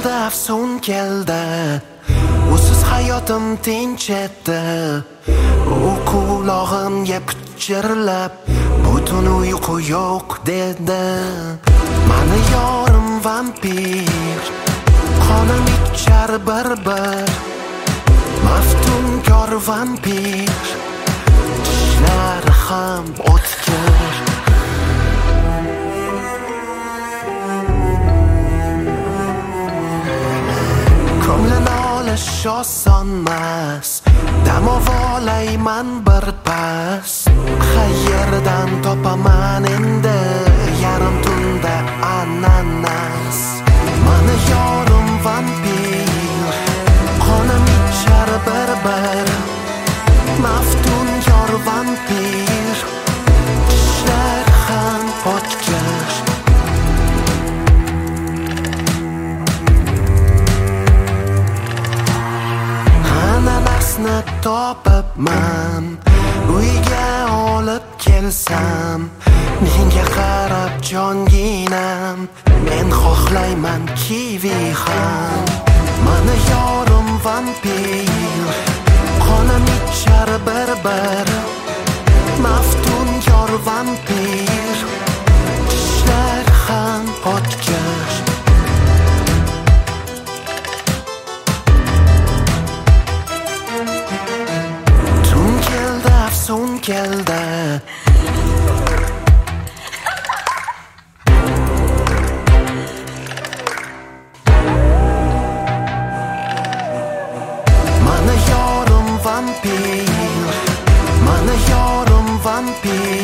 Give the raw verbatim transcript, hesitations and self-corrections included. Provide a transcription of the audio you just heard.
keldi, afsun keldi. Usiz hayotim tinch edi. U qulog'imga pichirlab, butun uyqu yo'q dedi. Mani yorim vampir, qonim ichar bir-bir. Maftunkor vampir, tishlari ham o'tkir. Ko'nglini olish osonmas, dam olayman bir pas. Qayerdan topaman endi yarim tunda ananas? Mani yorim vampir, qonim ichar bir-bir. Maftunkor vampir, tishlar ham o'tkir. Ananasni topibman, uyga olib kelsam, menga qarab jonginam, men xohlayman kivi ham. Mani yorim vampir, qonim ichar bir-bir. Maftunkor vampir, tishlar ham o'tkir. Tun keldi, afsun keldi. Mani yorim vampir, mani yorim vampir.